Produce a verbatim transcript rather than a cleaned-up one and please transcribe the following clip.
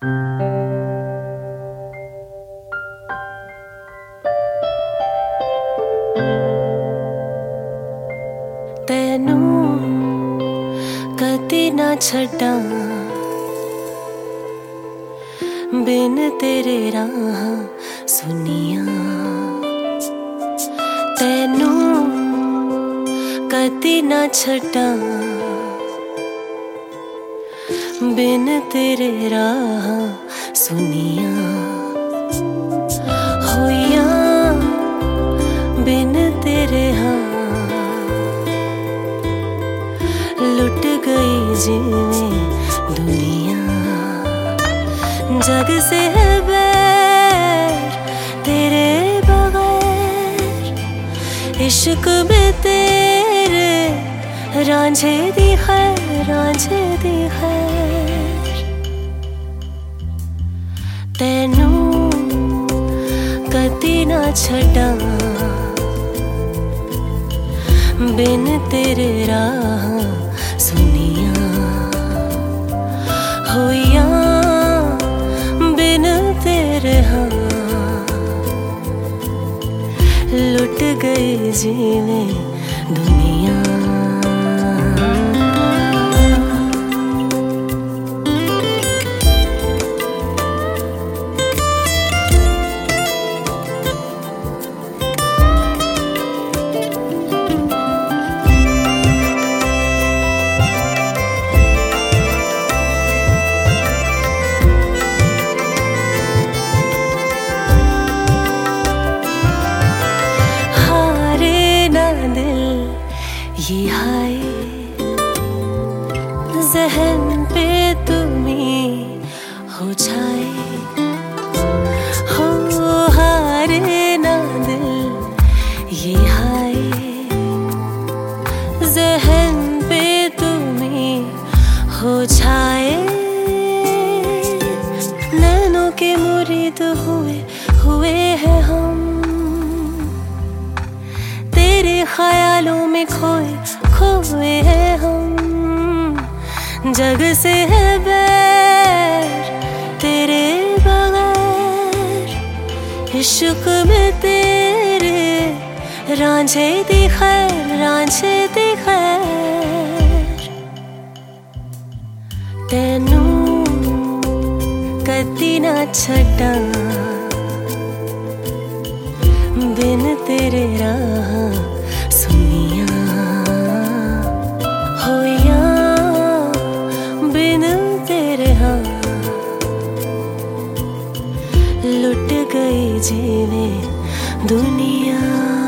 तेनू कदी ना छड्डा बिन तेरे राह सुनिया। तेनू कदी ना छड्डा बिन तेरे राह सुनिया। होइया बिन तेरे हाँ लुट गई जिवें दुनिया। जग से है बैर तेरे बगैर, इश्क में तेरे रांझे दी खैर, रांझे दी खैर। तेनू कदी ना छड्डा बिन तेरे राह सुनिया। होइया बिन तेरे हाँ लुट गई जिवें दुनिया। ये हाय ज़हन पे तुम्हीं हो छाए, हो हारे ना दिल। ये हाय ज़हन पे तुम्हीं हो छाए। नैनों के मुरीद हुए हुए हैं हम, तेरे ख्यालों में खोए खोए हैं हम। जग से है बैर तेरे बगैर, इश्क में तेरे रांझे दी खैर, रांझे दी खैर। तेनू कदी ना छड्डा बिन तेरे राह सुनिया। होइया बिन तेरे हाँ लुट गई जिवें दुनिया।